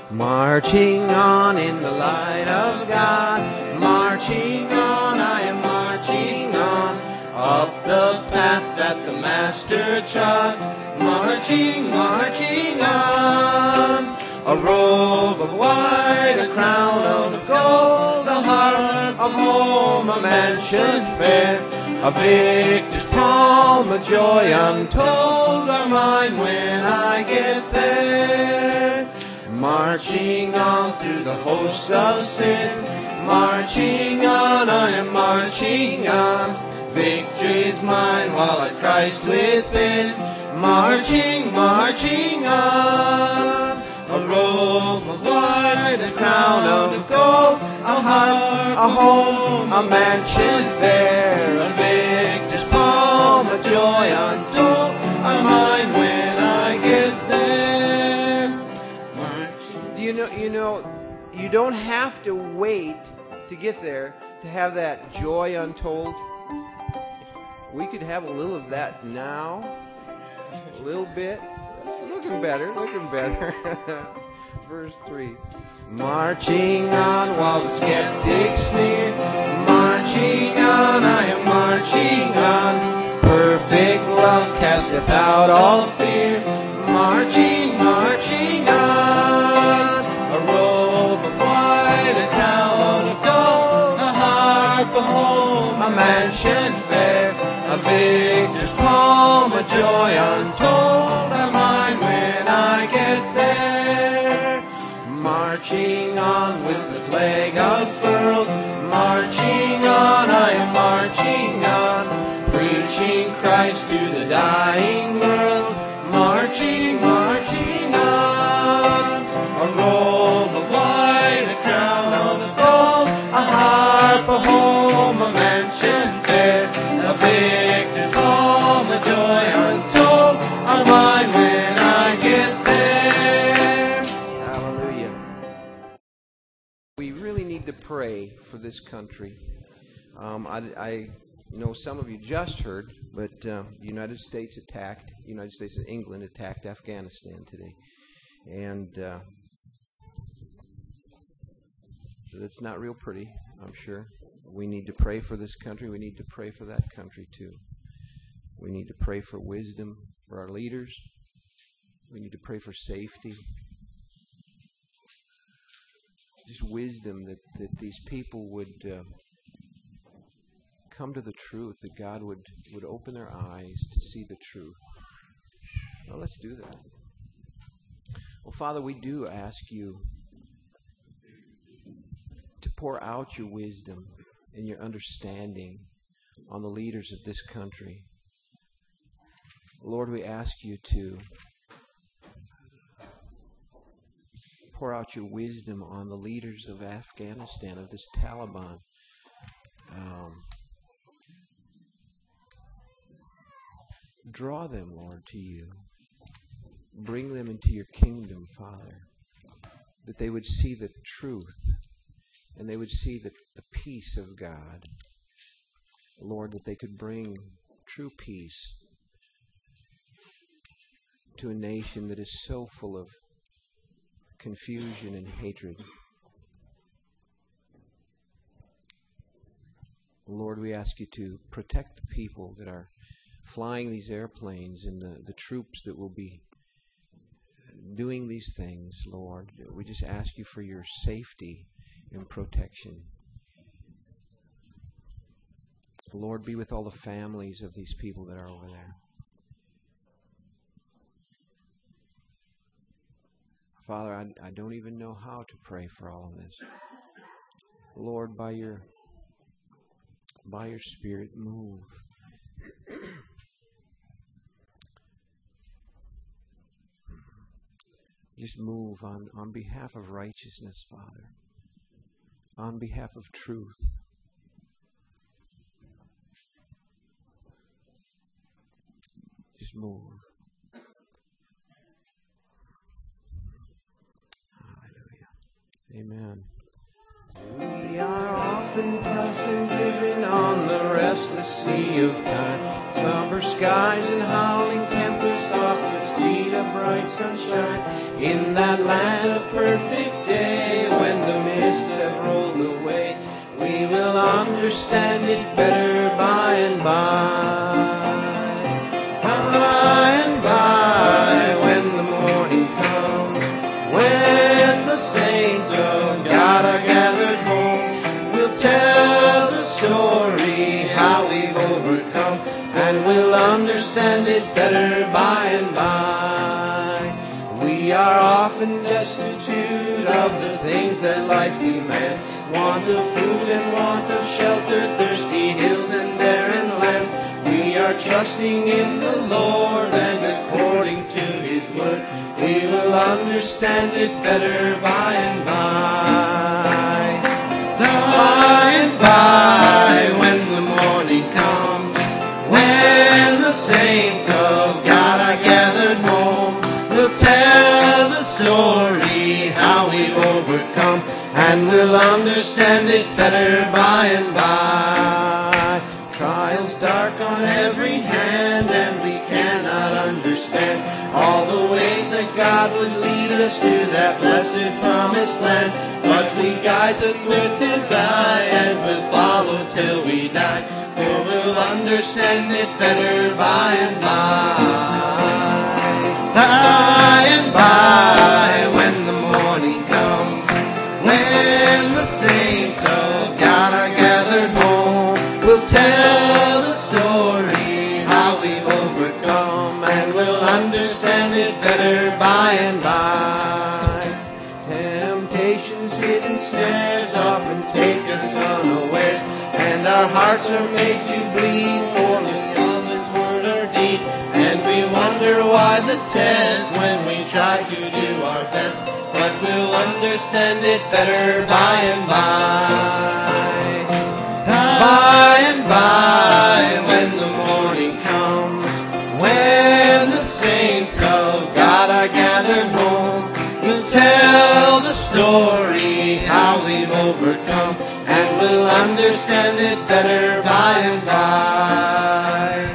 Marching on in the light of God. Marching on, I am marching on. Up the path that the Master trod. Marching, marching on. A robe of white, a crown of gold, a harp of home, a mansion fair, a victor's palm, a joy untold are mine when I get there. Marching on through the hosts of sin, marching on, I am marching on. Victory's mine while I Christ within, marching, marching on. A robe of white, a crown of gold, a harp, a home, a mansion fair, a victor's palm, a joy untold are mine when I get there. You know, you don't have to wait to get there to have that joy untold. We could have a little of that now, a little bit. Looking better. Verse 3. Marching on while the skeptics sneer. Marching on, I am marching on. Perfect love casteth out all fear. Marching, marching on. A robe of white, a crown of gold, a harp, a home, a mansion fair, a victor's palm, a joy untold are mine when I get there. Marching on with the flag unfurled, marching on, I am marching on, preaching Christ to the dying world, marching, marching on. A robe of white, a crown of gold, a harp, a home, a mansion fair, a victor's palm, a joy untold are mine when I get there. Hallelujah. We really need to pray for this country. I know some of you just heard, but the United States and England attacked Afghanistan today. And it's not real pretty, I'm sure. We need to pray for this country. We need to pray for that country too. We need to pray for wisdom for our leaders. We need to pray for safety. Just wisdom that these people would come to the truth, that God would open their eyes to see the truth. Well, let's do that. Well, Father, we do ask you to pour out your wisdom and your understanding on the leaders of this country. Lord, we ask you to pour out your wisdom on the leaders of Afghanistan, of this Taliban. Draw them, Lord, to you. Bring them into your kingdom, Father, that they would see the truth and they would see the peace of God. Lord, that they could bring true peace to a nation that is so full of confusion and hatred. Lord, we ask you to protect the people that are flying these airplanes and the troops that will be doing these things, Lord. We just ask you for your safety and protection. Lord, be with all the families of these people that are over there. Father, I don't even know how to pray for all of this. Lord, by your Spirit, move. Just move on behalf of righteousness, Father. On behalf of truth. Just move. Hallelujah. Amen. We are often tossed and driven on the restless sea of time. Somber skies and howling tempests all succeed a bright sunshine. In that land of perfect understand it better by and by. By and by, when the morning comes, when the saints of God are gathered home, we'll tell the story how we've overcome, and we'll understand it better by and by. We are often destitute of the things that life demands, want of food and want of shelter, thirsty hills and barren lands. We are trusting in the Lord, and according to His word, we will understand it better by and by. By and by, when the morning comes, when the saints of God are gathered home, we'll tell the story how we've overcome, and we'll understand it better by and by. Trials dark on every hand, and we cannot understand all the ways that God would lead us to that blessed promised land. But He guides us with His eye, and we'll follow till we die, for we'll understand it better by and by. By and by, when the morning comes, when the saints of God are gathered home, we'll tell the story how we've overcome, and we'll understand it better by and by. Temptations, hidden snares often take us unawares, and our hearts are made to bleed for this word or deed, and we wonder why the test when we try to do our best, but we'll understand it better by and by. By and by, when the morning comes, when the saints of God are gathered home, we'll tell the story how we've overcome, and we'll understand it better by and by.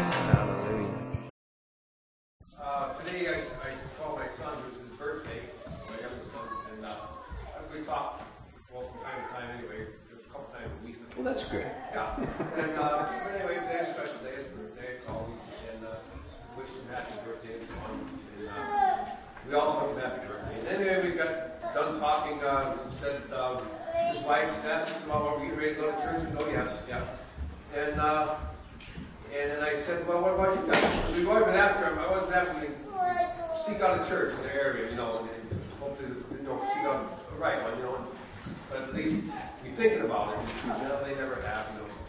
Today I called my son, it was his birthday, my youngest son, and we talked, well, from time to time anyway, just a couple times a week. Well, that's good. Yeah. And anyway, today's a special day, his birthday, I called him and wished him happy birthday and so on. And we all sang happy birthday. And anyway, we got done talking, said his wife asked us about what we get ready to go to church. Oh, yes, yeah. And then I said, well, what about you guys? We've always been after him. I wasn't after him to seek out a church in the area, and hopefully, seek out the right one, but at least be thinking about it. They never have,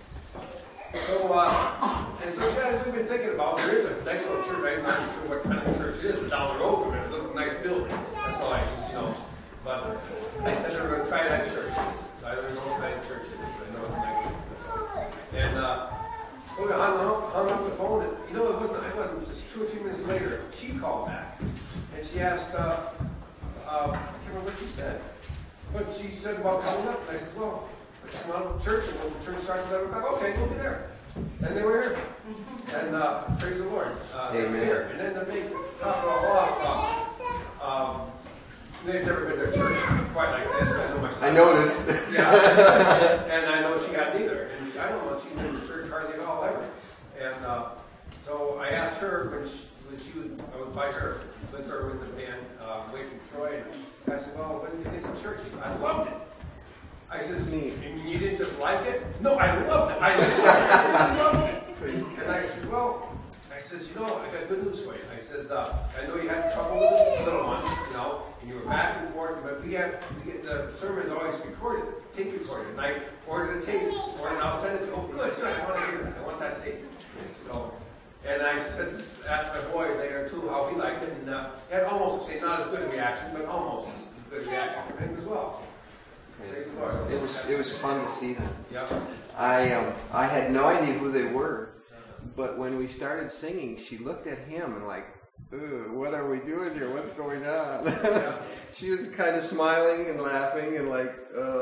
So, and so, yeah, we've been thinking about it. There is a nice little church. I'm not sure what kind of church it is, but down the road from it, it's a nice building. That's all I know. But I said they were going to try that church. So I don't know what kind of church it is, but I know it's nice. And, so I hung up the phone, and it wasn't just 2 or 3 minutes later, she called back. And she asked, I can't remember what she said. But she said about coming up, and I said, well, come on to church, and when the church starts at 11 o'clock, okay, we'll be there. And they were here. And praise the Lord. Amen. Here. And then to make top it all off, they've never been to a church quite like this. I know my son. I noticed. Yeah. And I know she had neither. And I don't know if she's been to church hardly at all ever. And so I asked her when I was by her, with the band, Wake and Troy, and I said, well, what did you think of church? She said, I loved it. I said, you didn't just like it? No, I loved it. I loved it. And I said, well, I got good news for you. I says, I know you had trouble with the little ones, and you were back and forth, but we get the sermon is always recorded, tape recorded. And I ordered a tape for it, and I'll send it to you. Oh, good, I want to hear that. I want that tape. And I asked my boy later too how he liked it, and he had almost the same, not as good a reaction, but almost as good a reaction from him as well. It was fun to see them. Yeah. I had no idea who they were, but when we started singing, she looked at him and like, what are we doing here? What's going on? Yeah. She was kind of smiling and laughing and like,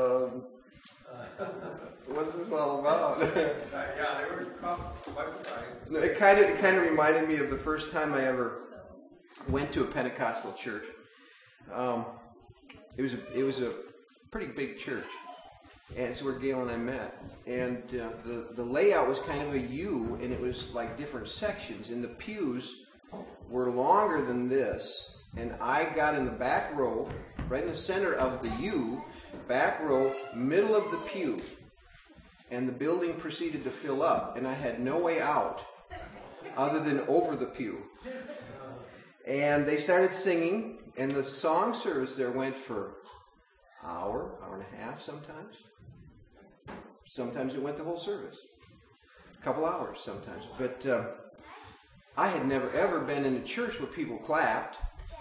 what's this all about? Yeah, they were quite surprised. No, it kind of reminded me of the first time I ever went to a Pentecostal church. It was a pretty big church, And it's where Gail and I met. And the layout was kind of a U, and it was like different sections. And the pews were longer than this. And I got in the back row, right in the center of the U, back row, middle of the pew. And the building proceeded to fill up. And I had no way out other than over the pew. And they started singing. And the song service there went for an hour, hour and a half sometimes. Sometimes it went the whole service. A couple hours sometimes. But I had never ever been in a church where people clapped.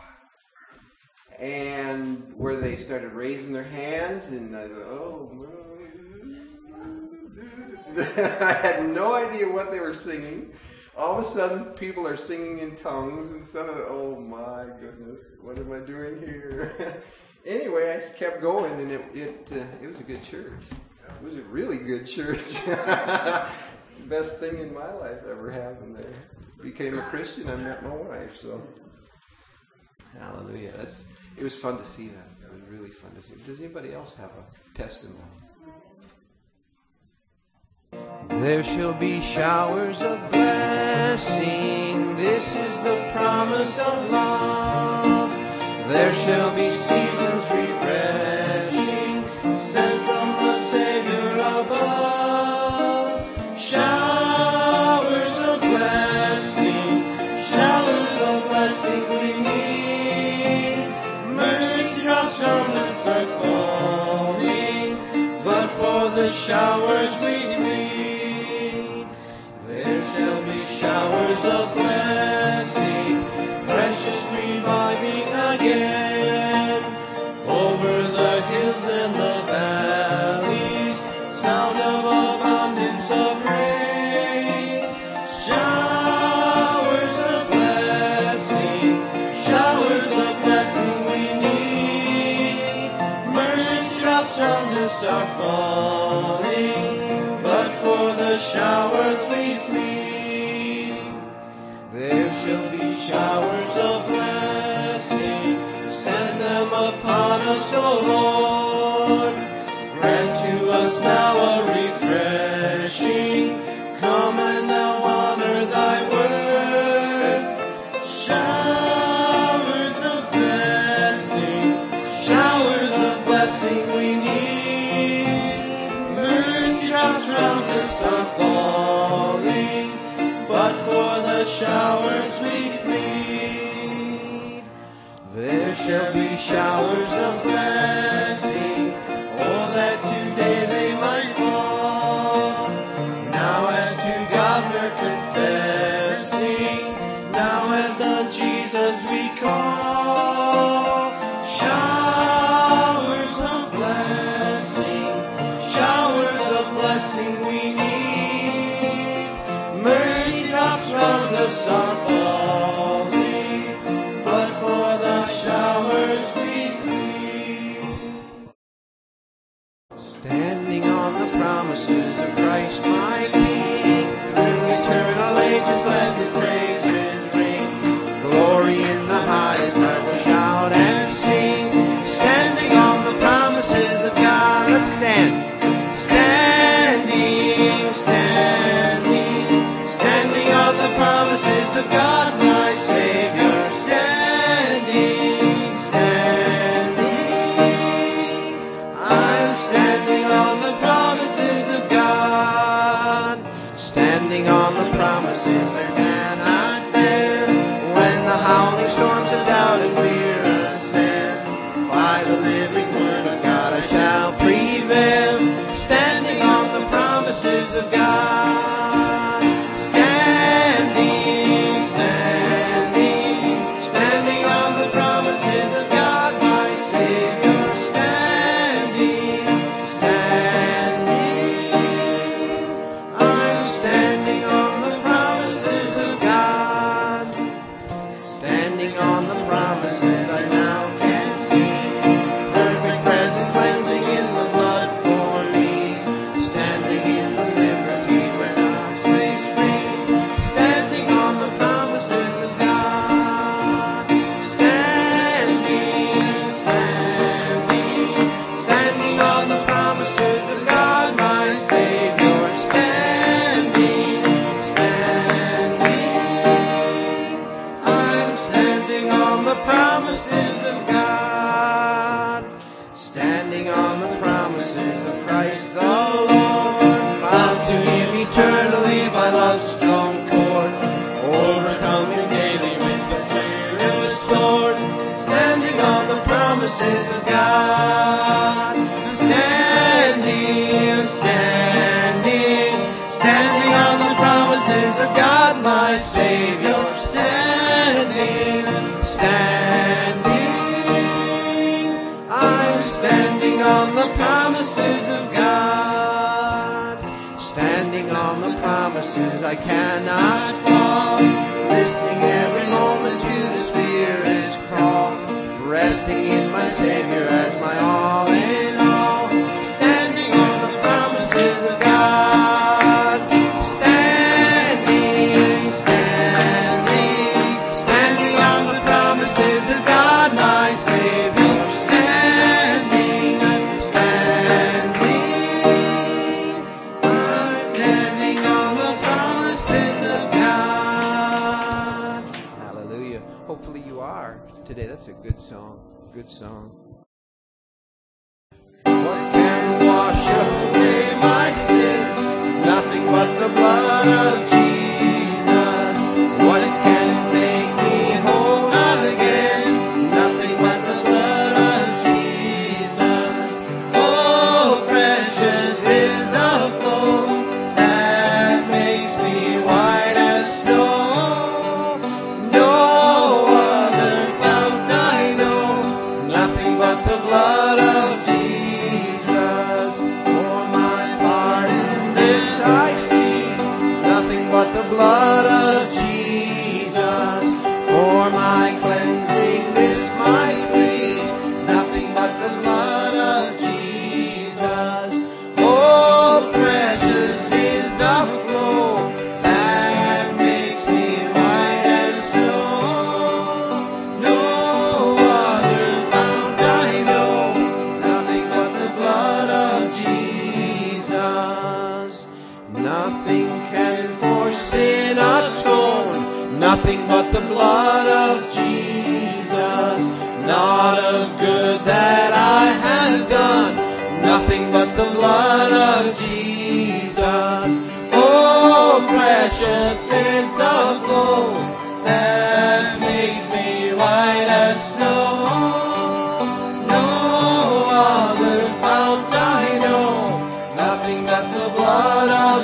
And where they started raising their hands. And I thought, oh, I had no idea what they were singing. All of a sudden, people are singing in tongues and stuff. Oh my goodness, what am I doing here? Anyway, I just kept going, and it was a good church. It was a really good church. Best thing in my life ever happened there. Became a Christian. I met my wife. So, hallelujah. It was fun to see that. It was really fun to see. Does anybody else have a testimony? There shall be showers of blessing. This is the promise of love. There shall be seasons refreshing, sent from the Savior above. Showers of blessing, showers of blessings we need. Mercy drops from the sky falling, but for the showers we need. Showers of blessing, precious reviving again, over the hills and the valleys, sound of abundance of rain. Showers of blessing we need. Mercy drops from the star falling, but for the showers we plead. There shall be showers of blessing, send them upon us, O Lord. Grant to us now a refreshing, come and now honor thy word. Showers of blessings we need. Mercy drops from the star falling, but for the showers we plead. There shall be showers of blessing, oh, that today they might fall. Now as to God we're confessing, now as on Jesus we call. Showers of blessing we need. Mercy drops from the star falling, but for the showers we plead. Standing on the promises of Christ my King, through eternal ages let his praises ring. Glory in the highest I will shout and sing. Standing on the promises of God, let's stand. Standing on the promises of God, my Savior, standing. I'm standing on the promises of God, standing on the promises that cannot fail. When the howling storms of doubt and fear ascend, by the living word of God I shall prevail. Standing on the promises of God. Standing on the promises of God, my Savior, standing. I'm standing on the promises of God, standing on the promises I now can see. Perfect present cleansing in the blood for Standing on the promises of God. Standing on the promises, I cannot fall. Listening every moment to the Spirit's call. Resting in my Savior as my all in all. Standing on the promises of God. Standing, standing, standing on the promises of God, my Savior. Standing, standing, I'm standing on the promises of God. Hallelujah. Hopefully you are today. That's a good song. Good song. What can wash away my sins? Nothing but the blood of Jesus. What can make me whole again? Nothing but the blood of Jesus. Oh, precious is the flow that makes me white as snow. No other fount I know. Nothing but the blood of Jesus. For my pardon this I see. Nothing but the blood of Jesus. For my cleansing this my plea. Nothing but the blood of Jesus. Oh, precious is the flow that makes me white as snow. No other fount I know. Nothing but the blood of Jesus. Nothing can for sin atone. Nothing but the blood of Jesus. Not of good that I have done. Nothing but the blood of Jesus. Oh, precious is the flow that makes me white as snow. No other fount I know. Nothing but the blood of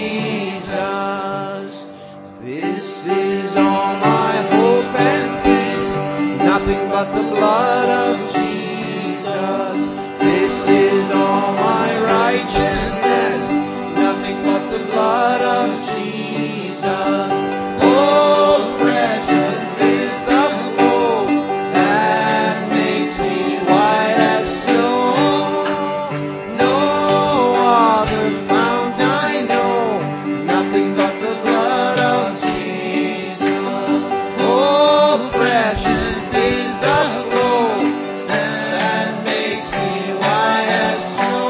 Jesus. This is all my hope and peace. Nothing but the blood of Jesus. This is all my righteousness. Nothing but the blood of Jesus. Oh, precious is the flow that makes me white as snow. No other fount I know. Nothing but the blood of Jesus. Oh, precious is the flow that makes me white as snow.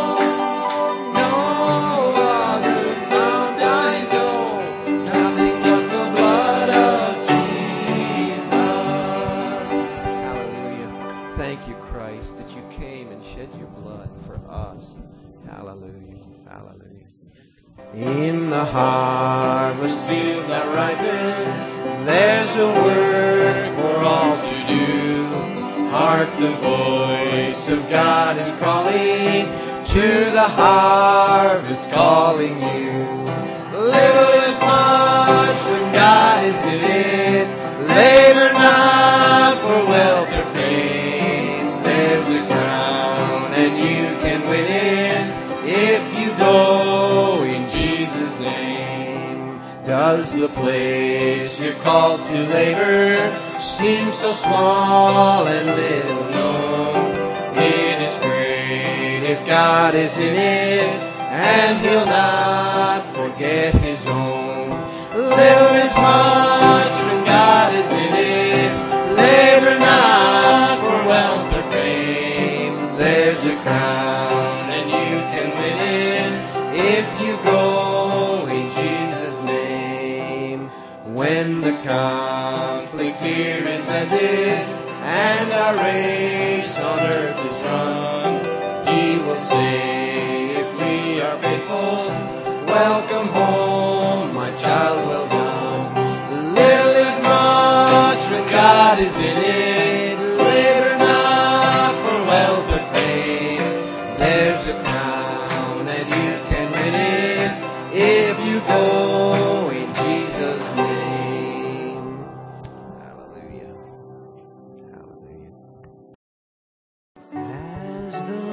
No other fount I know. Nothing but the blood of Jesus. Hallelujah. Thank you, Christ, that you came and shed your blood for us. Hallelujah. Hallelujah. In the harvest field that ripened, there's a work for all to do. Hark, the voice of God is calling to the harvest, calling you. Little is much when God is in it. Labor not for wealth or fame. There's a crown and you can win it if you go in Jesus' name. Does the place you're called to labor seem so small and little known? It is great if God is in it, and he'll not forget his own. Little is much when God is in it. Labor not for wealth or fame. There's a crown and you can win it if you go in Jesus' name. When the conflict here is ended and our race on earth is run, he will say, if we are faithful, welcome home, my child, well done. Little is much when God is in it. Labor not for wealth or fame. There's a crown and you can win it if you go in Jesus' name. Hallelujah. Hallelujah. As the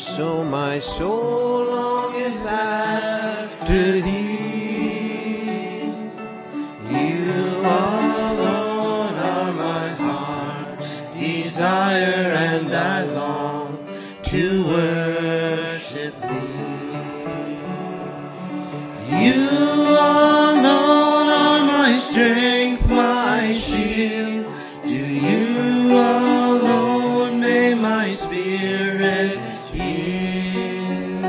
so my soul longeth after thee. You alone are my heart's desire, and I long to worship thee. You alone are my strength, my shield. To you alone may my spirit yield.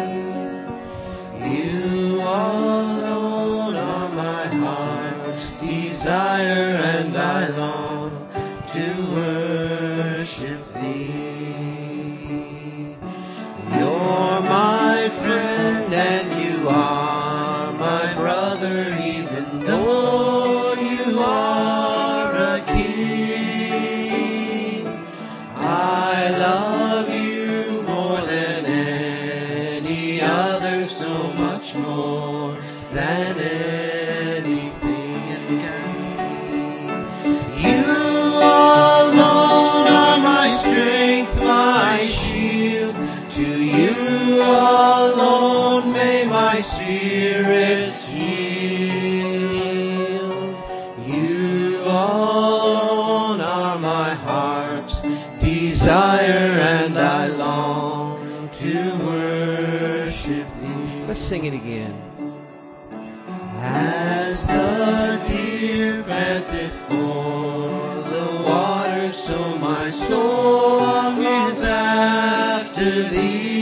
You alone are my heart's desire, and I long to worship thee. You're my friend and you are my brother, even though you are a king. I love you more than any other, so much more than anything. It's you alone are my strength, my shield. To you alone may my spirit yield. You alone are my heart's desire, and I long to worship thee. Let's sing it again. As the deer panteth for the water, so my soul longeth after thee.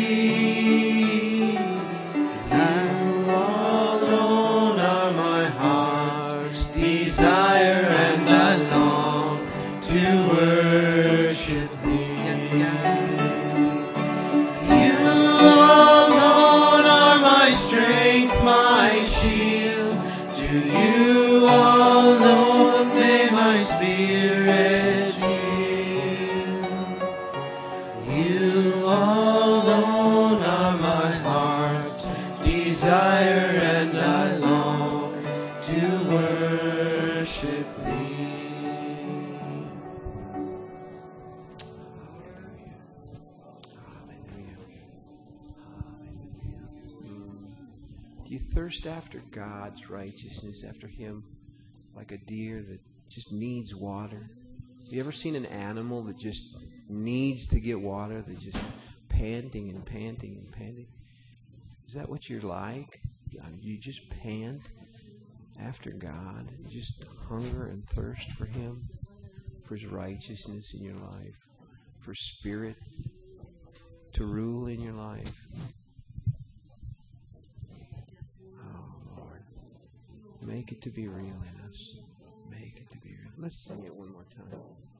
You alone are my heart's desire, and I long to worship thee. Yes, God. You alone are my strength, my shield. To you alone may my spirit yield. You alone are my heart's desire, and I long to worship thee. Hallelujah. Do you thirst after God's righteousness, after Him, like a deer that just needs water? Have you ever seen an animal that just needs to get water, that just panting and panting and panting? Is that what you're like? You just pant after God. You just hunger and thirst for Him, for His righteousness in your life, for Spirit to rule in your life. Oh, Lord, make it to be real in us. Make it to be real. Let's sing it one more time.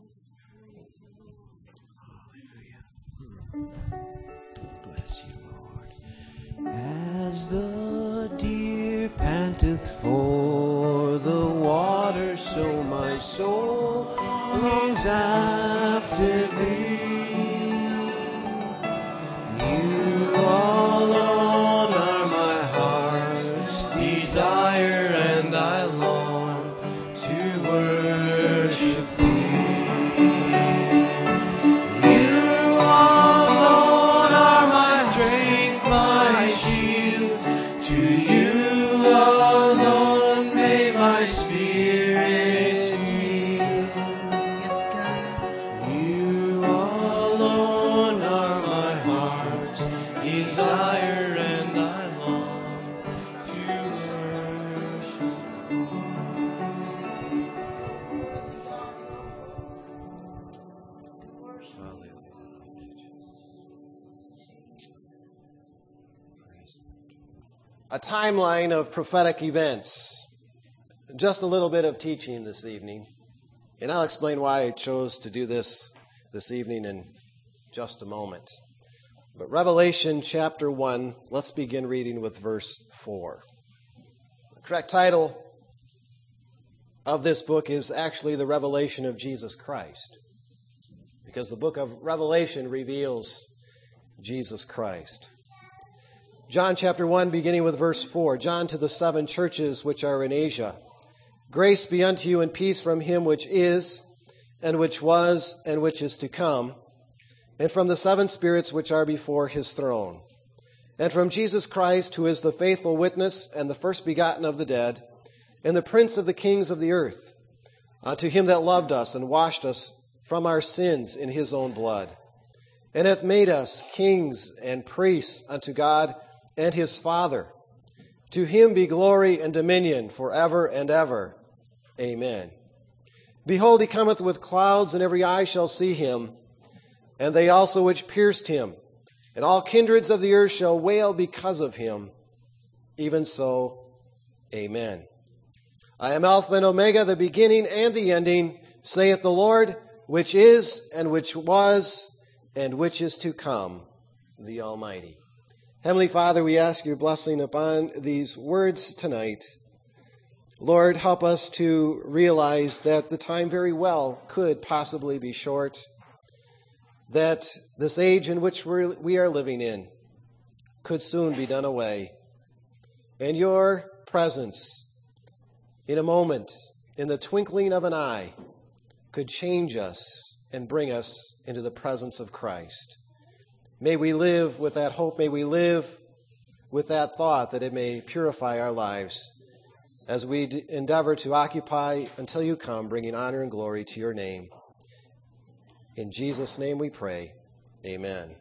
Hallelujah. Bless you, Lord. As the deer panteth for the water, so my soul longs after thee. You alone are my heart's desire, and I long to worship thee. You alone are my strength, my shield. To you alone may my spirit yield. Yes, God. You alone are my heart's desire, and I long to worship thee. A timeline of prophetic events. Just a little bit of teaching this evening. And I'll explain why I chose to do this evening in just a moment. But Revelation chapter 1, let's begin reading with verse 4. The correct title of this book is actually the Revelation of Jesus Christ, because the book of Revelation reveals Jesus Christ. John chapter 1, beginning with verse 4. John to the 7 churches which are in Asia. Grace be unto you and peace from him which is, and which was, and which is to come, and from the 7 spirits which are before his throne, and from Jesus Christ, who is the faithful witness and the first begotten of the dead, and the prince of the kings of the earth, unto him that loved us and washed us from our sins in his own blood, and hath made us kings and priests unto God and his Father. To him be glory and dominion forever and ever. Amen. Behold, he cometh with clouds, and every eye shall see him, and they also which pierced him, and all kindreds of the earth shall wail because of him. Even so, amen. I am Alpha and Omega, the beginning and the ending, saith the Lord, which is, and which was, and which is to come, the Almighty. Heavenly Father, we ask your blessing upon these words tonight. Lord, help us to realize that the time very well could possibly be short, that this age in which we are living in could soon be done away. And your presence, in a moment, in the twinkling of an eye, could change us and bring us into the presence of Christ. May we live with that hope. May we live with that thought that it may purify our lives as we endeavor to occupy until you come, bringing honor and glory to your name. In Jesus' name we pray. Amen.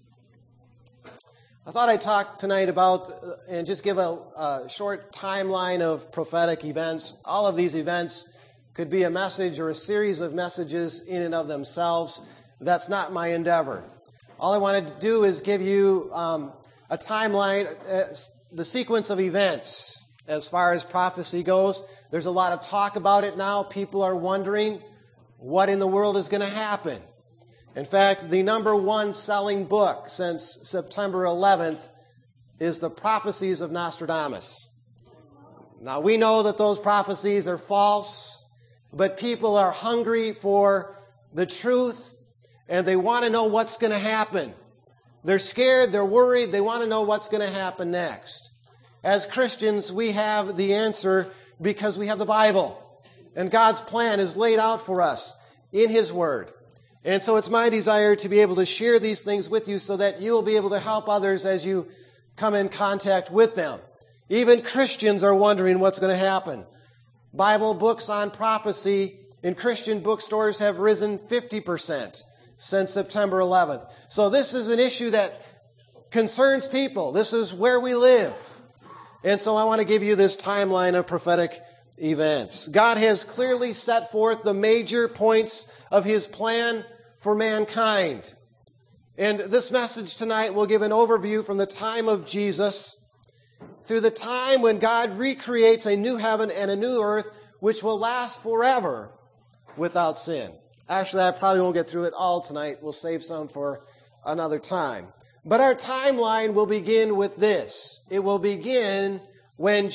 I thought I'd talk tonight about and just give a short timeline of prophetic events. All of these events could be a message or a series of messages in and of themselves. That's not my endeavor. All I wanted to do is give you a timeline, the sequence of events as far as prophecy goes. There's a lot of talk about it now. People are wondering what in the world is going to happen. In fact, the number one selling book since September 11th is the Prophecies of Nostradamus. Now, we know that those prophecies are false, but people are hungry for the truth, and they want to know what's going to happen. They're scared, they're worried, they want to know what's going to happen next. As Christians, we have the answer because we have the Bible, and God's plan is laid out for us in His Word. And so it's my desire to be able to share these things with you so that you'll be able to help others as you come in contact with them. Even Christians are wondering what's going to happen. Bible books on prophecy in Christian bookstores have risen 50% since September 11th. So this is an issue that concerns people. This is where we live. And so I want to give you this timeline of prophetic events. God has clearly set forth the major points of His plan for mankind. And this message tonight will give an overview from the time of Jesus through the time when God recreates a new heaven and a new earth which will last forever without sin. Actually, I probably won't get through it all tonight. We'll save some for another time. But our timeline will begin with this. It will begin when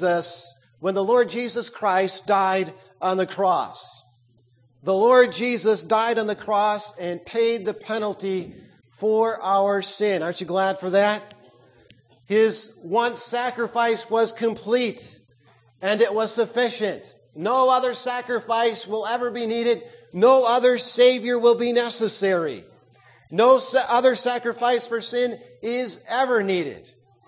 the Lord Jesus Christ died on the cross. The Lord Jesus died on the cross and paid the penalty for our sin. Aren't you glad for that? His once sacrifice was complete, and it was sufficient. No other sacrifice will ever be needed. No other Savior will be necessary. No other sacrifice for sin is ever needed.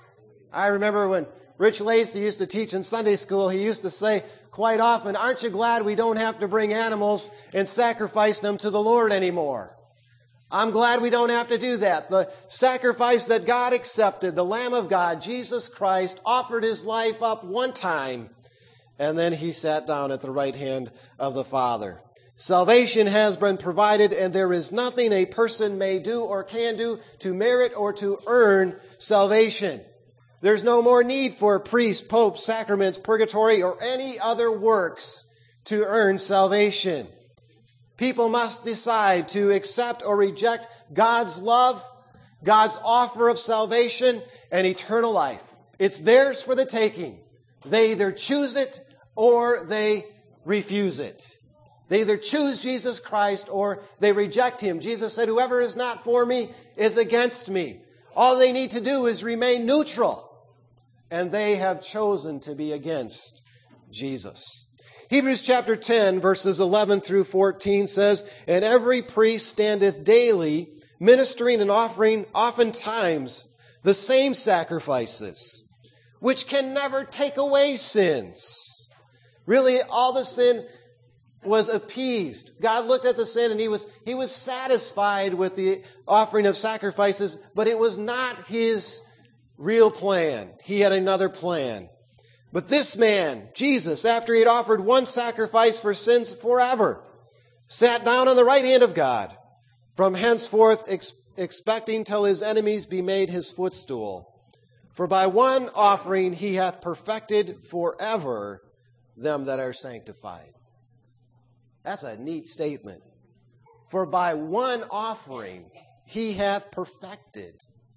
I remember when Rich Lacey used to teach in Sunday school, he used to say quite often, aren't you glad we don't have to bring animals and sacrifice them to the Lord anymore? I'm glad we don't have to do that. The sacrifice that God accepted, the Lamb of God, Jesus Christ, offered His life up one time, and then He sat down at the right hand of the Father. Salvation has been provided, and there is nothing a person may do or can do to merit or to earn salvation. There's no more need for priests, popes, sacraments, purgatory, or any other works to earn salvation. People must decide to accept or reject God's love, God's offer of salvation, and eternal life. It's theirs for the taking. They either choose it or they refuse it. They either choose Jesus Christ or they reject Him. Jesus said, whoever is not for me is against me. All they need to do is remain neutral. And they have chosen to be against Jesus. Hebrews chapter 10, verses 11 through 14 says, and every priest standeth daily ministering and offering oftentimes the same sacrifices, which can never take away sins. Really, all the sin was appeased. God looked at the sin and he was satisfied with the offering of sacrifices, but it was not his real plan. He had another plan. But this man, Jesus, after he had offered one sacrifice for sins forever, sat down on the right hand of God, from henceforth expecting till his enemies be made his footstool. For by one offering he hath perfected forever them that are sanctified. That's a neat statement. For by one offering he hath perfected.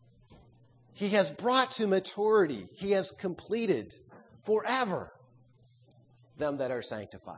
He has brought to maturity. He has completed forever them that are sanctified.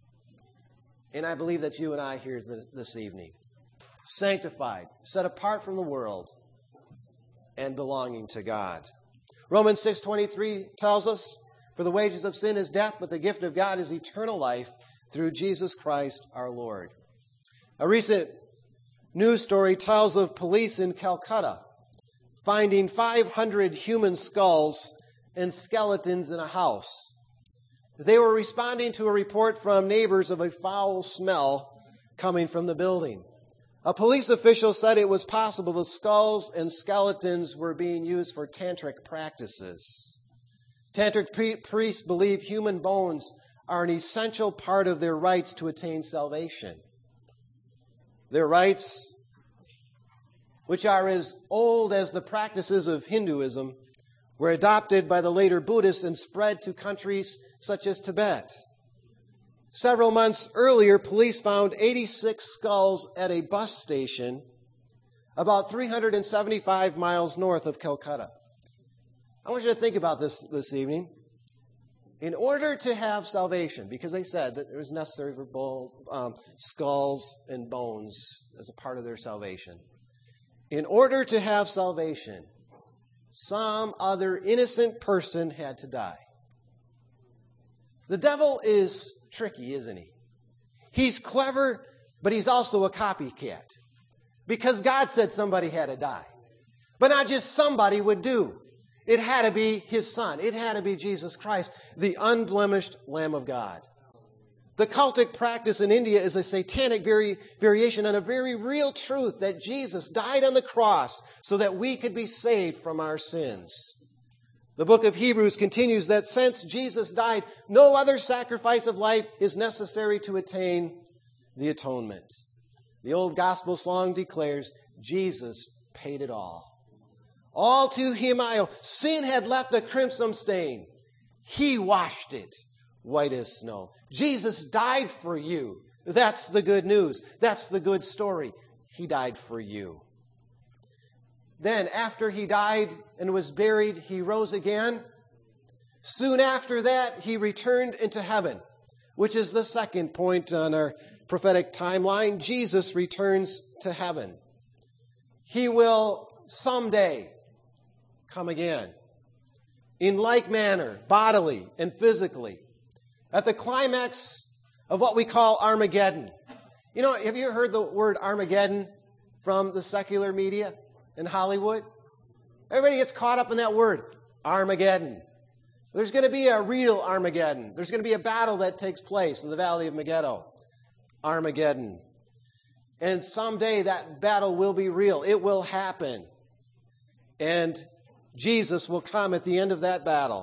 And I believe that you and I here this evening, sanctified, set apart from the world, and belonging to God. Romans 6:23 tells us, for the wages of sin is death, but the gift of God is eternal life through Jesus Christ our Lord. A recent news story tells of police in Calcutta finding 500 human skulls and skeletons in a house. They were responding to a report from neighbors of a foul smell coming from the building. A police official said it was possible the skulls and skeletons were being used for tantric practices. Tantric priests believe human bones are an essential part of their rites to attain salvation. Their rites, which are as old as the practices of Hinduism, were adopted by the later Buddhists and spread to countries such as Tibet. Several months earlier, police found 86 skulls at a bus station about 375 miles north of Calcutta. I want you to think about this evening. In order to have salvation, because they said that it was necessary for both skulls and bones as a part of their salvation. In order to have salvation, some other innocent person had to die. The devil is tricky, isn't he? He's clever, but he's also a copycat. Because God said somebody had to die. But not just somebody would do. It had to be his son. It had to be Jesus Christ, the unblemished Lamb of God. The cultic practice in India is a satanic variation on a very real truth that Jesus died on the cross so that we could be saved from our sins. The book of Hebrews continues that since Jesus died, no other sacrifice of life is necessary to attain the atonement. The old gospel song declares, Jesus paid it all. All to him I owe. Sin had left a crimson stain. He washed it white as snow. Jesus died for you. That's the good news. That's the good story. He died for you. Then, after he died and was buried, he rose again. Soon after that, he returned into heaven, which is the second point on our prophetic timeline. Jesus returns to heaven. He will someday come again. In like manner, bodily and physically. At the climax of what we call Armageddon. You know, have you heard the word Armageddon from the secular media in Hollywood? Everybody gets caught up in that word, Armageddon. There's going to be a real Armageddon. There's going to be a battle that takes place in the Valley of Megiddo. Armageddon. And someday that battle will be real. It will happen. And Jesus will come at the end of that battle.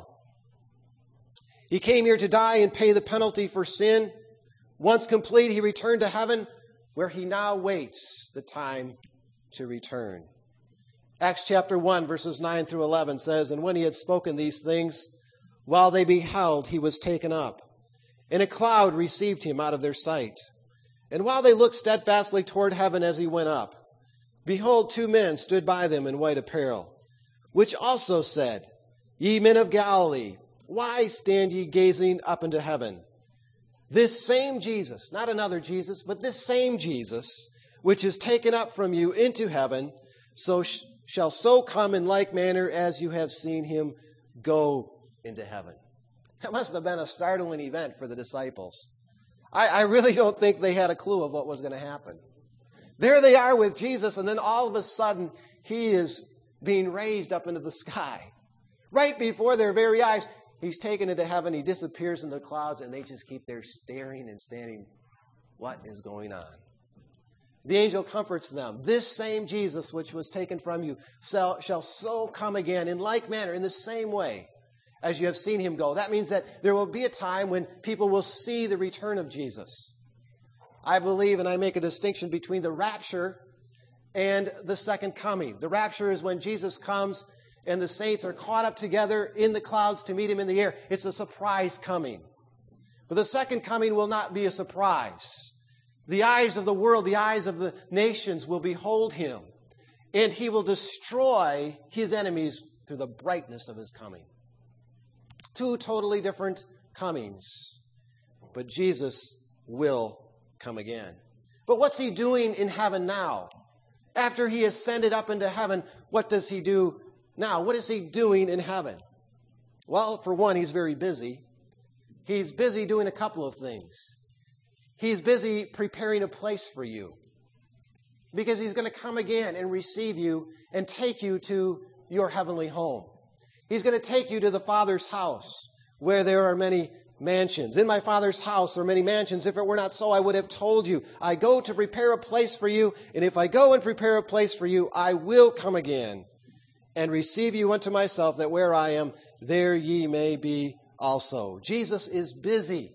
He came here to die and pay the penalty for sin. Once complete, he returned to heaven, where he now waits the time to return. Acts chapter 1, verses 9 through 11 says, And when he had spoken these things, while they beheld, he was taken up, and a cloud received him out of their sight. And while they looked steadfastly toward heaven as he went up, behold, two men stood by them in white apparel, which also said, Ye men of Galilee, why stand ye gazing up into heaven? This same Jesus, not another Jesus, but this same Jesus, which is taken up from you into heaven, shall so come in like manner as you have seen him go into heaven. That must have been a startling event for the disciples. I really don't think they had a clue of what was going to happen. There they are with Jesus, and then all of a sudden, he is being raised up into the sky. Right before their very eyes, he's taken into heaven, he disappears in the clouds, and they just keep there staring and standing. What is going on? The angel comforts them. This same Jesus which was taken from you shall so come again in like manner, in the same way as you have seen him go. That means that there will be a time when people will see the return of Jesus. I believe, and I make a distinction between the rapture and the second coming. The rapture is when Jesus comes and the saints are caught up together in the clouds to meet him in the air. It's a surprise coming. But the second coming will not be a surprise. The eyes of the world, the eyes of the nations will behold him, and he will destroy his enemies through the brightness of his coming. Two totally different comings, but Jesus will come again. But what's he doing in heaven now? After he ascended up into heaven, what does he do now? What is he doing in heaven? Well, for one, he's very busy. He's busy doing a couple of things. He's busy preparing a place for you because he's going to come again and receive you and take you to your heavenly home. He's going to take you to the Father's house where there are many mansions. In my Father's house are many mansions. If it were not so, I would have told you. I go to prepare a place for you, and if I go and prepare a place for you, I will come again and receive you unto myself, that where I am, there ye may be also. Jesus is busy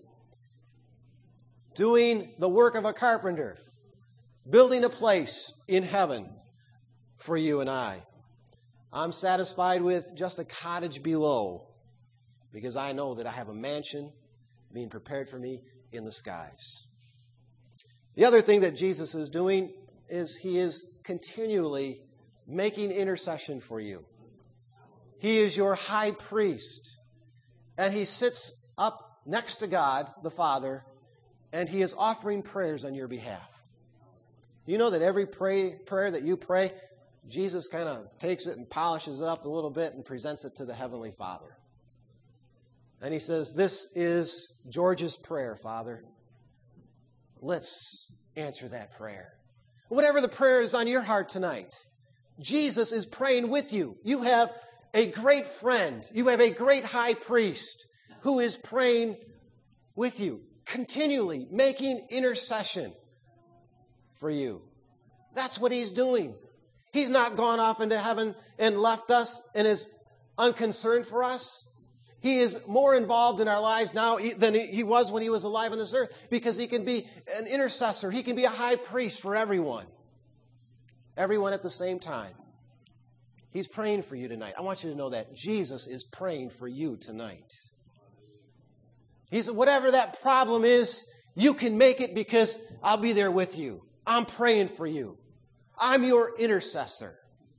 doing the work of a carpenter, building a place in heaven for you and I. I'm satisfied with just a cottage below because I know that I have a mansion being prepared for me in the skies. The other thing that Jesus is doing is he is continually making intercession for you. He is your high priest, and he sits up next to God, the Father, and he is offering prayers on your behalf. You know that every prayer that you pray, Jesus kind of takes it and polishes it up a little bit and presents it to the Heavenly Father. And he says, this is George's prayer, Father. Let's answer that prayer. Whatever the prayer is on your heart tonight, Jesus is praying with you. You have a great friend. You have a great high priest who is praying with you, continually making intercession for you. That's what he's doing. He's not gone off into heaven and left us and is unconcerned for us. He is more involved in our lives now than he was when he was alive on this earth, because he can be an intercessor. He can be a high priest for everyone. Everyone at the same time. He's praying for you tonight. I want you to know that Jesus is praying for you tonight. He said, whatever that problem is, you can make it because I'll be there with you. I'm praying for you. I'm your intercessor.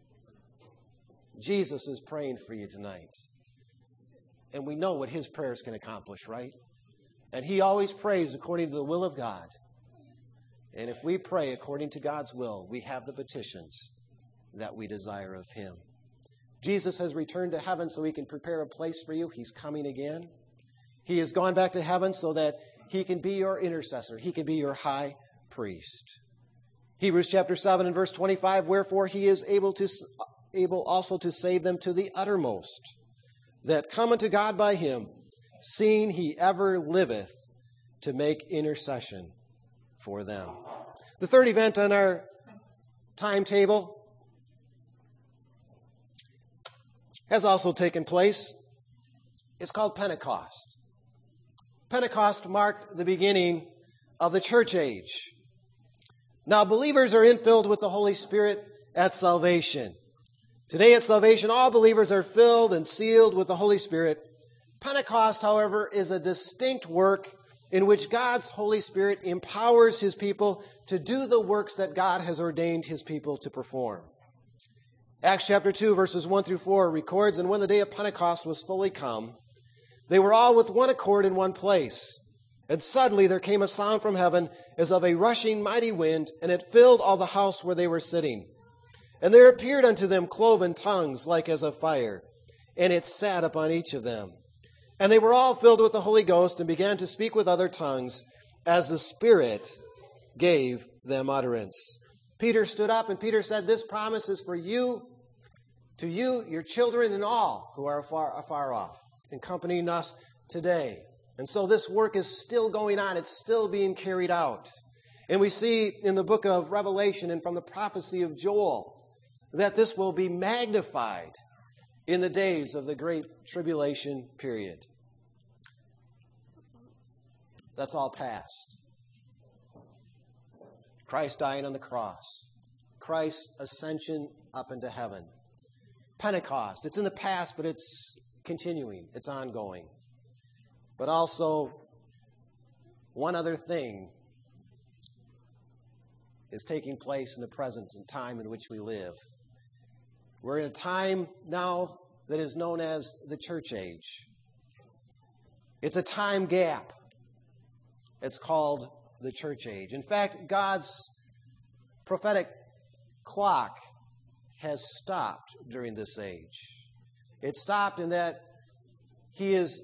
Jesus is praying for you tonight. And we know what his prayers can accomplish, right? And he always prays according to the will of God. And if we pray according to God's will, we have the petitions that we desire of him. Jesus has returned to heaven so he can prepare a place for you. He's coming again. He has gone back to heaven so that he can be your intercessor. He can be your high priest. Hebrews chapter 7 and verse 25, wherefore he is able also to save them to the uttermost, that come unto God by him, seeing he ever liveth to make intercession for them. The third event on our timetable has also taken place. It's called Pentecost. Pentecost marked the beginning of the church age. Now, believers are infilled with the Holy Spirit at salvation. Today at salvation, all believers are filled and sealed with the Holy Spirit. Pentecost, however, is a distinct work in which God's Holy Spirit empowers his people to do the works that God has ordained his people to perform. Acts chapter 2, verses 1 through 4 records, and when the day of Pentecost was fully come, they were all with one accord in one place. And suddenly there came a sound from heaven as of a rushing mighty wind, and it filled all the house where they were sitting. And there appeared unto them cloven tongues like as of fire, and it sat upon each of them. And they were all filled with the Holy Ghost, and began to speak with other tongues, as the Spirit gave them utterance. Peter stood up and Peter said, this promise is for you, to you, your children, and all who are afar off, accompanying us today. And so this work is still going on. It's still being carried out. And we see in the book of Revelation and from the prophecy of Joel that this will be magnified in the days of the great tribulation period. That's all past. Christ dying on the cross. Christ's ascension up into heaven. Pentecost. It's in the past, but it's continuing. It's ongoing. But also, one other thing is taking place in the present time in which we live. We're in a time now that is known as the church age. It's a time gap. It's called the church age. In fact, God's prophetic clock has stopped during this age. It stopped in that He is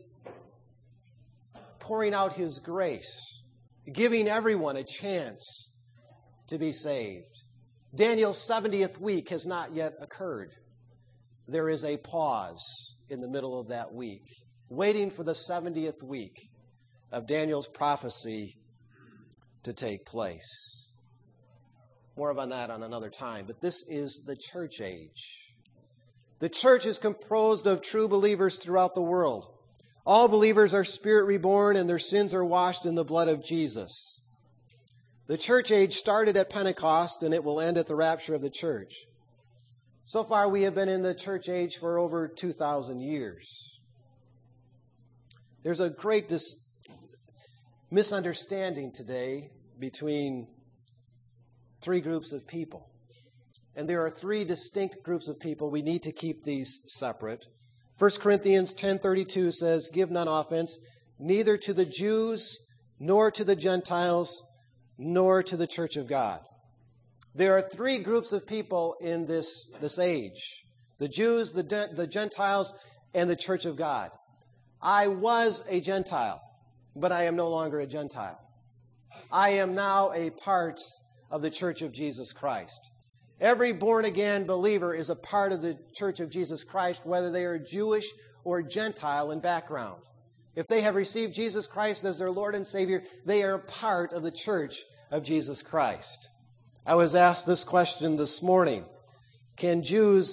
pouring out His grace, giving everyone a chance to be saved. Daniel's 70th week has not yet occurred. There is a pause in the middle of that week, waiting for the 70th week of Daniel's prophecy to take place. More on that on another time, but this is the church age. The church is composed of true believers throughout the world. All believers are spirit reborn and their sins are washed in the blood of Jesus. The church age started at Pentecost and it will end at the rapture of the church. So far we have been in the church age for over 2,000 years. There's a great misunderstanding today between three groups of people. And there are three distinct groups of people. We need to keep these separate. 1 Corinthians 10:32 says, give none offense, neither to the Jews, nor to the Gentiles, nor to the church of God. There are three groups of people in this age. The Jews, the Gentiles, and the church of God. I was a Gentile, but I am no longer a Gentile. I am now a part of the church of Jesus Christ. Every born-again believer is a part of the church of Jesus Christ, whether they are Jewish or Gentile in background. If they have received Jesus Christ as their Lord and Savior, they are a part of the church of Jesus Christ. I was asked this question this morning. Can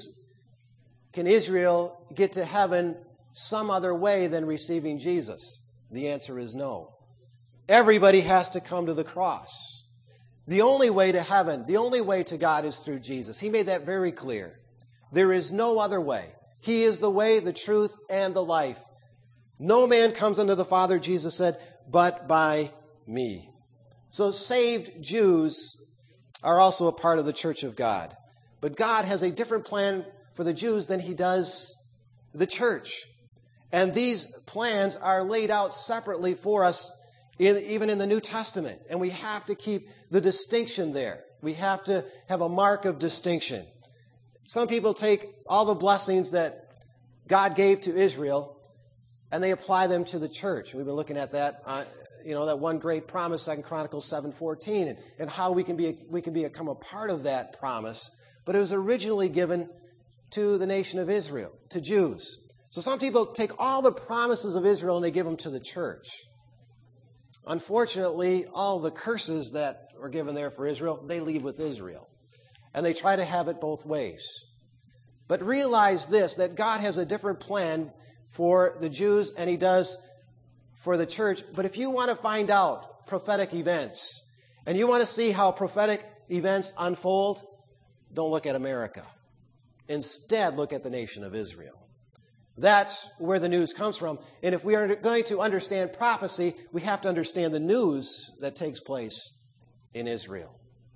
Israel get to heaven some other way than receiving Jesus? The answer is no. Everybody has to come to the cross. The only way to heaven, the only way to God is through Jesus. He made that very clear. There is no other way. He is the way, the truth, and the life. No man comes unto the Father, Jesus said, but by me. So saved Jews are also a part of the church of God. But God has a different plan for the Jews than He does the church. And these plans are laid out separately for us even in the New Testament. And we have to keep the distinction there. We have to have a mark of distinction. Some people take all the blessings that God gave to Israel and they apply them to the church. We've been looking at that, that one great promise, 2 Chronicles 7:14, and how we can become a part of that promise. But it was originally given to the nation of Israel, to Jews. So some people take all the promises of Israel and they give them to the church. Unfortunately, all the curses that were given there for Israel, they leave with Israel. And they try to have it both ways. But realize this, that God has a different plan for the Jews and He does for the church. But if you want to find out prophetic events and you want to see how prophetic events unfold, don't look at America. Instead, look at the nation of Israel. That's where the news comes from. And if we are going to understand prophecy, we have to understand the news that takes place in Israel.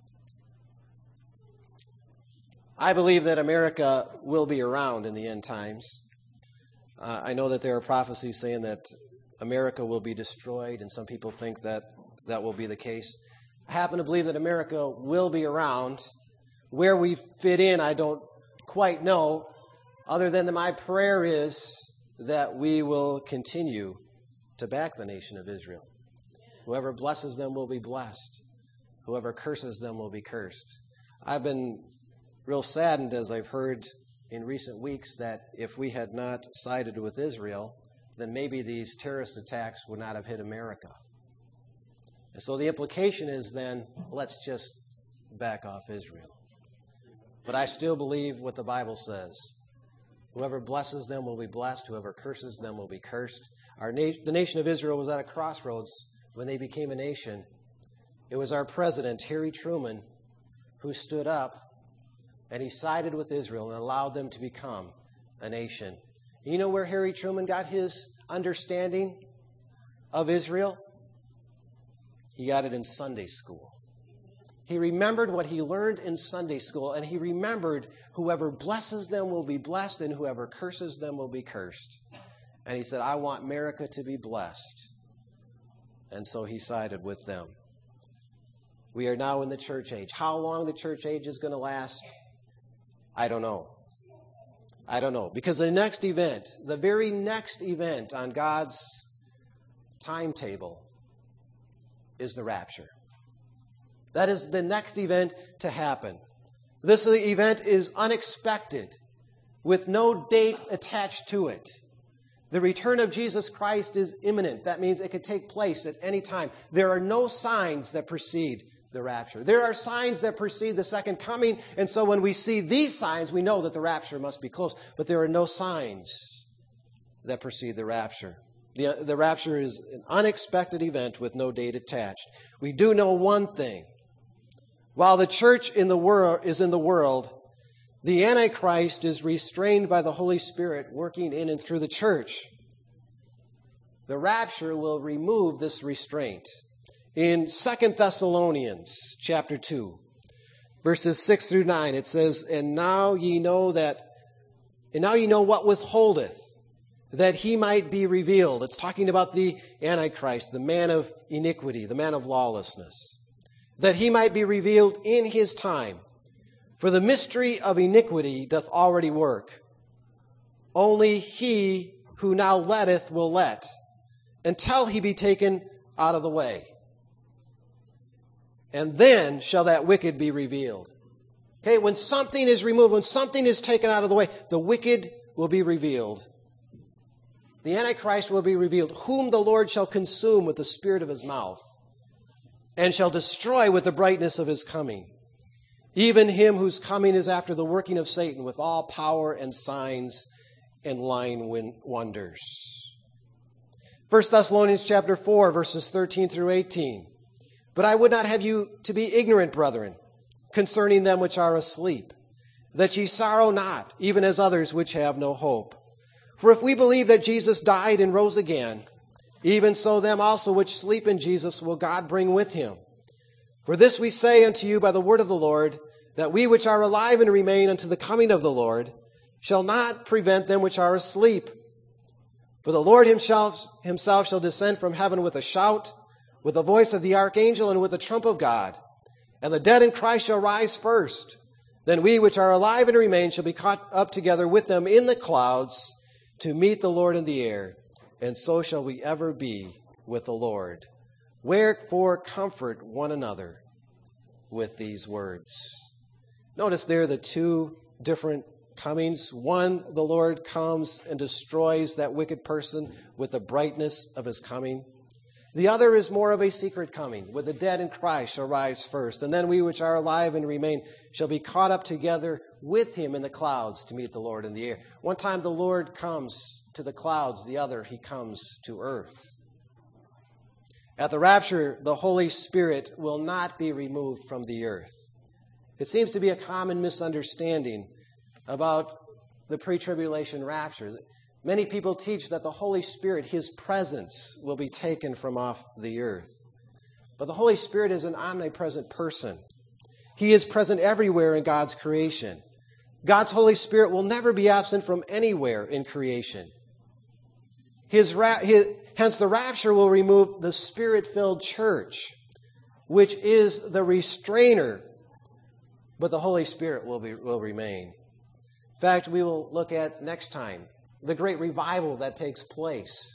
I believe that America will be around in the end times. I know that there are prophecies saying that America will be destroyed, and some people think that that will be the case. I happen to believe that America will be around. Where we fit in, I don't quite know. Other than that, my prayer is that we will continue to back the nation of Israel. Whoever blesses them will be blessed. Whoever curses them will be cursed. I've been real saddened as I've heard in recent weeks that if we had not sided with Israel, then maybe these terrorist attacks would not have hit America. And so the implication is then, let's just back off Israel. But I still believe what the Bible says. Whoever blesses them will be blessed. Whoever curses them will be cursed. The nation of Israel was at a crossroads when they became a nation. It was our president, Harry Truman, who stood up and he sided with Israel and allowed them to become a nation. You know where Harry Truman got his understanding of Israel? He got it in Sunday school. He remembered what he learned in Sunday school, and he remembered whoever blesses them will be blessed and whoever curses them will be cursed. And he said, I want America to be blessed. And so he sided with them. We are now in the church age. How long the church age is going to last, I don't know. I don't know. Because the next event, the very next event on God's timetable is the rapture. That is the next event to happen. This event is unexpected, with no date attached to it. The return of Jesus Christ is imminent. That means it could take place at any time. There are no signs that precede the rapture. There are signs that precede the second coming, and so when we see these signs, we know that the rapture must be close. But there are no signs that precede the rapture. The rapture is an unexpected event with no date attached. We do know one thing. While the church is in the world, the Antichrist is restrained by the Holy Spirit working in and through the church. The rapture will remove this restraint. In 2 Thessalonians chapter 2, verses 6 through 9, it says, And now ye know what withholdeth, that he might be revealed. It's talking about the Antichrist, the man of iniquity, the man of lawlessness. That he might be revealed in his time. For the mystery of iniquity doth already work. Only he who now letteth will let, until he be taken out of the way. And then shall that wicked be revealed. Okay, when something is removed, when something is taken out of the way, the wicked will be revealed. The Antichrist will be revealed, whom the Lord shall consume with the spirit of his mouth, and shall destroy with the brightness of his coming. Even him whose coming is after the working of Satan with all power and signs and lying wonders. 1 Thessalonians chapter 4, verses 13 through 18. But I would not have you to be ignorant, brethren, concerning them which are asleep, that ye sorrow not, even as others which have no hope. For if we believe that Jesus died and rose again, even so them also which sleep in Jesus will God bring with him. For this we say unto you by the word of the Lord, that we which are alive and remain unto the coming of the Lord shall not prevent them which are asleep. For the Lord himself shall descend from heaven with a shout, with the voice of the archangel, and with the trump of God. And the dead in Christ shall rise first. Then we which are alive and remain shall be caught up together with them in the clouds to meet the Lord in the air. And so shall we ever be with the Lord. Wherefore comfort one another with these words. Notice there the two different comings. One, the Lord comes and destroys that wicked person with the brightness of his coming. The other is more of a secret coming, with the dead in Christ shall rise first. And then we which are alive and remain shall be caught up together with him in the clouds to meet the Lord in the air. One time the Lord comes to the clouds, the other he comes to earth. At the rapture, the Holy Spirit will not be removed from the earth. It seems to be a common misunderstanding about the pre-tribulation rapture. Many people teach that the Holy Spirit, his presence, will be taken from off the earth. But the Holy Spirit is an omnipresent person. He is present everywhere in God's creation. God's Holy Spirit will never be absent from anywhere in creation. Hence, the rapture will remove the Spirit-filled church, which is the restrainer, but the Holy Spirit will remain. In fact, we will look at next time the great revival that takes place.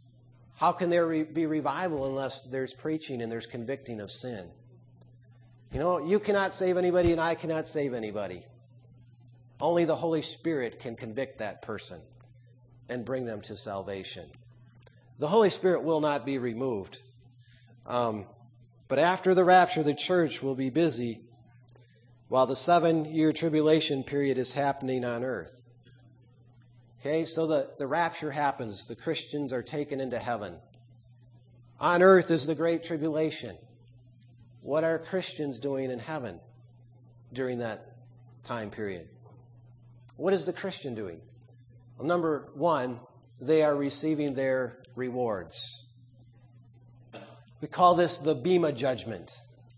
How can there be revival unless there's preaching and there's convicting of sin? You know, you cannot save anybody and I cannot save anybody. Only the Holy Spirit can convict that person and bring them to salvation. The Holy Spirit will not be removed. But after the rapture, the church will be busy while the 7-year tribulation period is happening on earth. Okay, so the rapture happens. The Christians are taken into heaven. On earth is the great tribulation. What are Christians doing in heaven during that time period? What is the Christian doing? Well, number one, they are receiving their rewards. We call this the Bema judgment.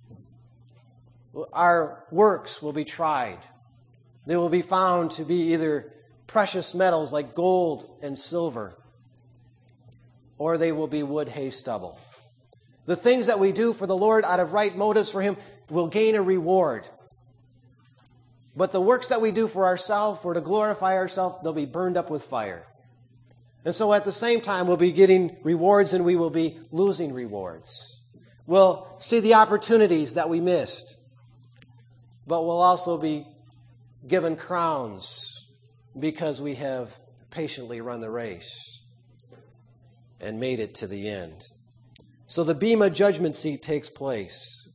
Our works will be tried. They will be found to be either precious metals like gold and silver, or they will be wood, hay, stubble. The things that we do for the Lord out of right motives for Him will gain a reward. But the works that we do for ourselves or to glorify ourselves, they'll be burned up with fire. And so at the same time, we'll be getting rewards and we will be losing rewards. We'll see the opportunities that we missed, but we'll also be given crowns because we have patiently run the race and made it to the end. So the Bema judgment seat takes place.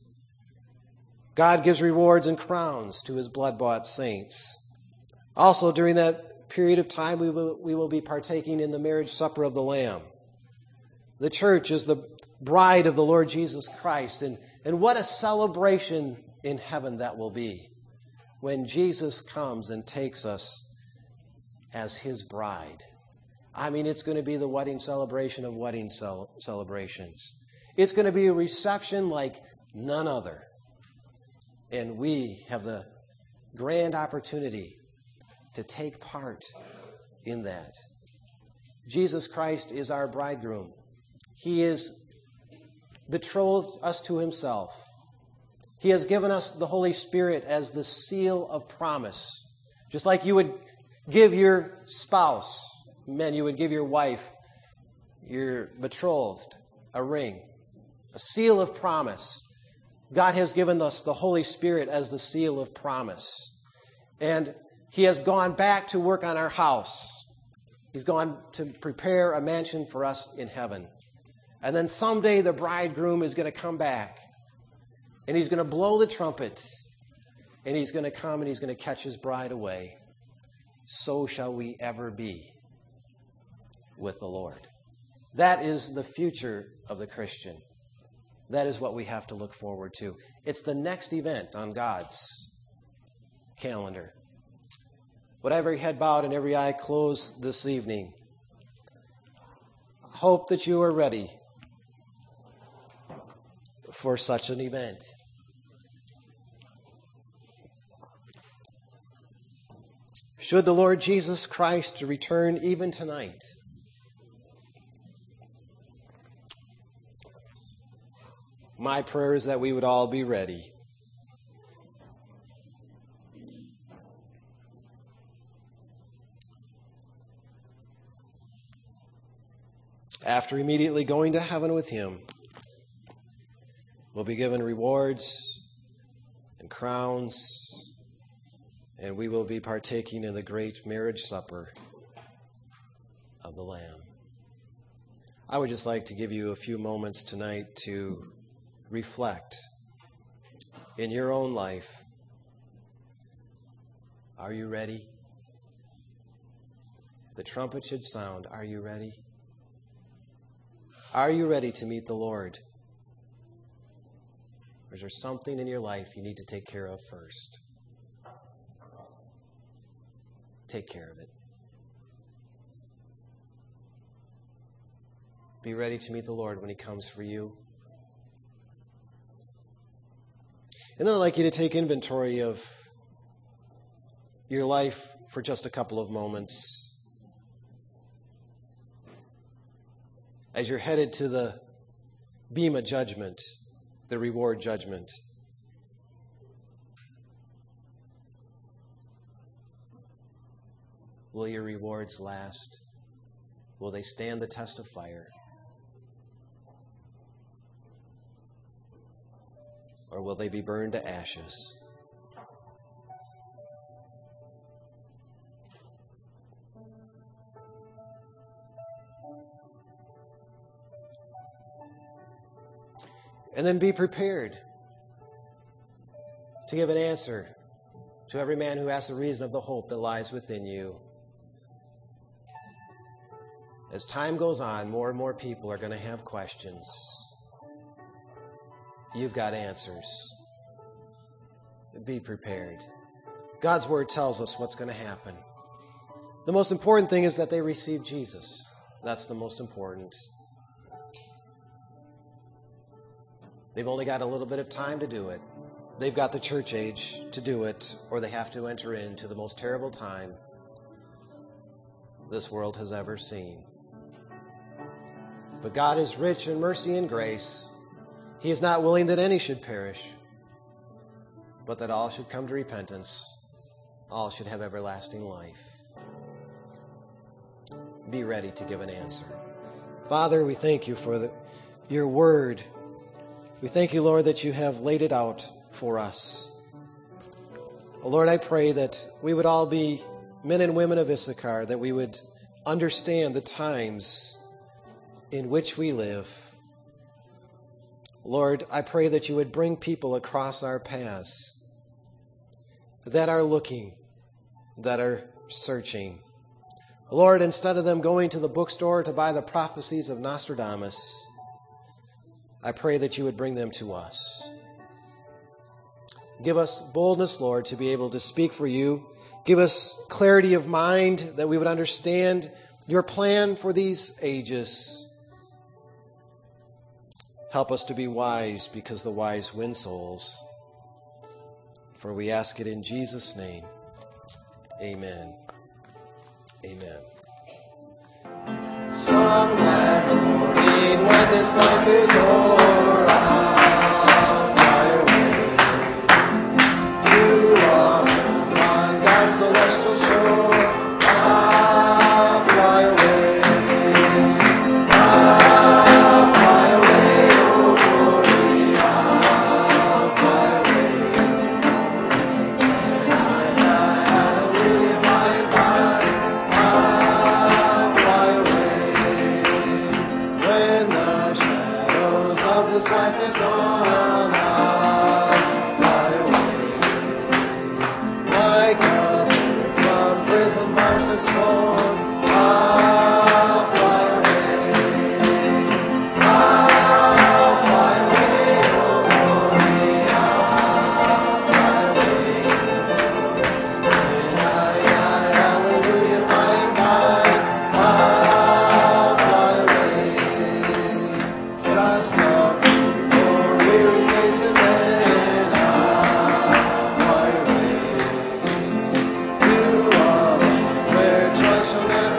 God gives rewards and crowns to His blood-bought saints. Also, during that period of time, we will be partaking in the marriage supper of the Lamb. The church is the bride of the Lord Jesus Christ. And what a celebration in heaven that will be when Jesus comes and takes us as His bride. I mean, it's going to be the wedding celebration of wedding celebrations. It's going to be a reception like none other. And we have the grand opportunity to take part in that. Jesus Christ is our bridegroom. He has betrothed us to Himself. He has given us the Holy Spirit as the seal of promise. Just like you would give your spouse, men, you would give your wife, your betrothed, a ring, a seal of promise. God has given us the Holy Spirit as the seal of promise. And He has gone back to work on our house. He's gone to prepare a mansion for us in heaven. And then someday the bridegroom is going to come back. And He's going to blow the trumpet. And He's going to come and He's going to catch His bride away. So shall we ever be with the Lord. That is the future of the Christian. That is what we have to look forward to. It's the next event on God's calendar. With every head bowed and every eye closed this evening, I hope that you are ready for such an event. Should the Lord Jesus Christ return even tonight, my prayer is that we would all be ready. After immediately going to heaven with Him, we'll be given rewards and crowns, and we will be partaking in the great marriage supper of the Lamb. I would just like to give you a few moments tonight to reflect in your own life. Are you ready? If the trumpet should sound, are you ready? Are you ready to meet the Lord? Or is there something in your life you need to take care of first? Take care of it. Be ready to meet the Lord when He comes for you. And then I'd like you to take inventory of your life for just a couple of moments. As you're headed to the Bema judgment, the reward judgment. Will your rewards last? Will they stand the test of fire? or will they be burned to ashes? And then be prepared to give an answer to every man who asks the reason of the hope that lies within you. As time goes on, more and more people are going to have questions. You've got answers. Be prepared. God's word tells us what's going to happen. The most important thing is that they receive Jesus. That's the most important. They've only got a little bit of time to do it. They've got the church age to do it, or they have to enter into the most terrible time this world has ever seen. But God is rich in mercy and grace. He is not willing that any should perish, but that all should come to repentance. All should have everlasting life. Be ready to give an answer. Father, we thank you for your word. We thank you, Lord, that you have laid it out for us. Oh, Lord, I pray that we would all be men and women of Issachar, that we would understand the times in which we live. Lord, I pray that you would bring people across our paths that are looking, that are searching. Lord, instead of them going to the bookstore to buy the prophecies of Nostradamus, I pray that you would bring them to us. Give us boldness, Lord, to be able to speak for you. Give us clarity of mind that we would understand your plan for these ages. Help us to be wise, because the wise win souls. For we ask it in Jesus' name. Amen. Amen. Some glad morning when this life is o'er, I'll fly away to love on God's celestial shore. I'll fly away. I'll fly away, oh glory. I'll fly away. And I hallelujah, by and by. I'll fly away. When the shadows of this life have gone, I'll fly away. Like a bird from prison bars that's flown, I'll fly away. I'll fly away, oh glory. I'll fly away. And hallelujah, by and by, I'll fly away. Just a few more weary days and then I'll fly away to a land where joy shall never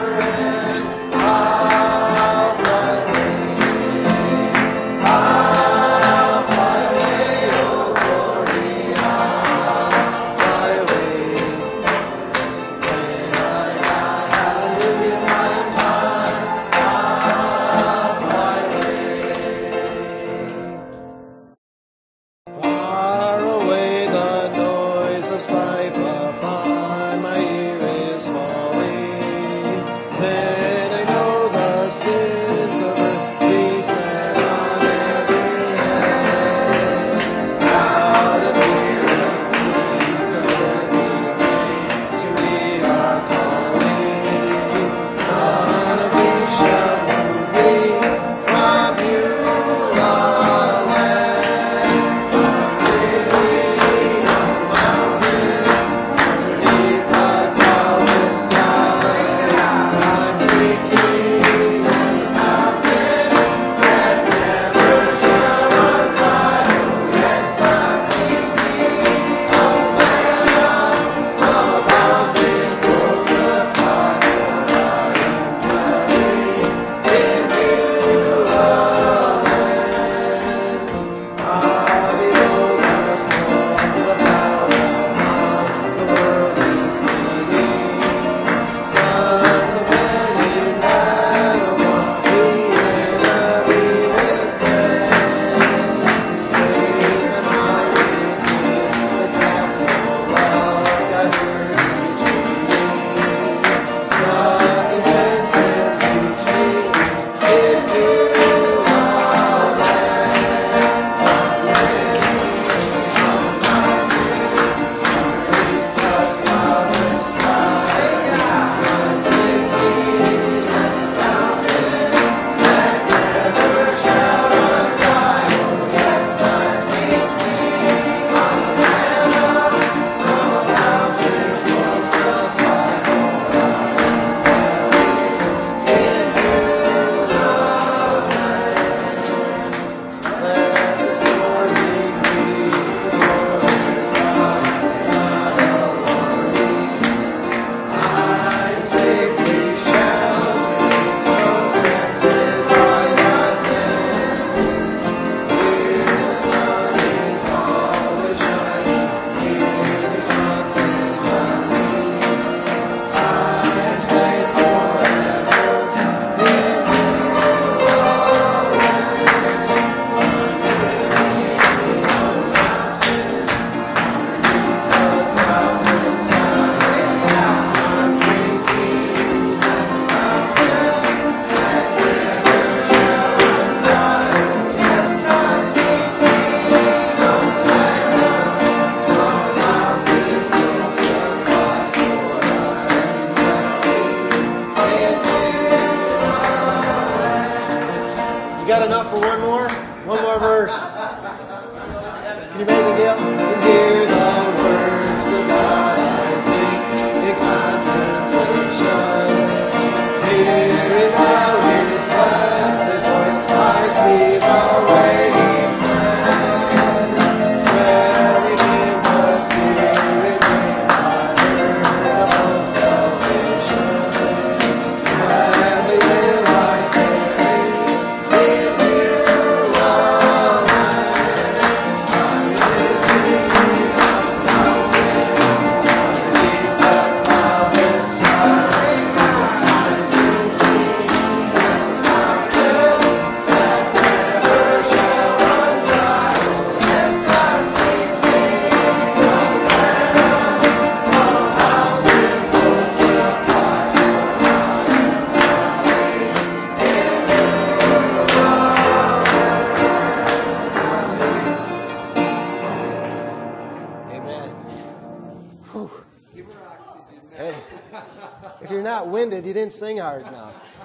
Hey, if you're not winded, you didn't sing hard enough.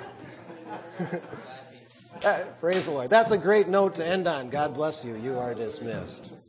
Praise the Lord. That's a great note to end on. God bless you. You are dismissed.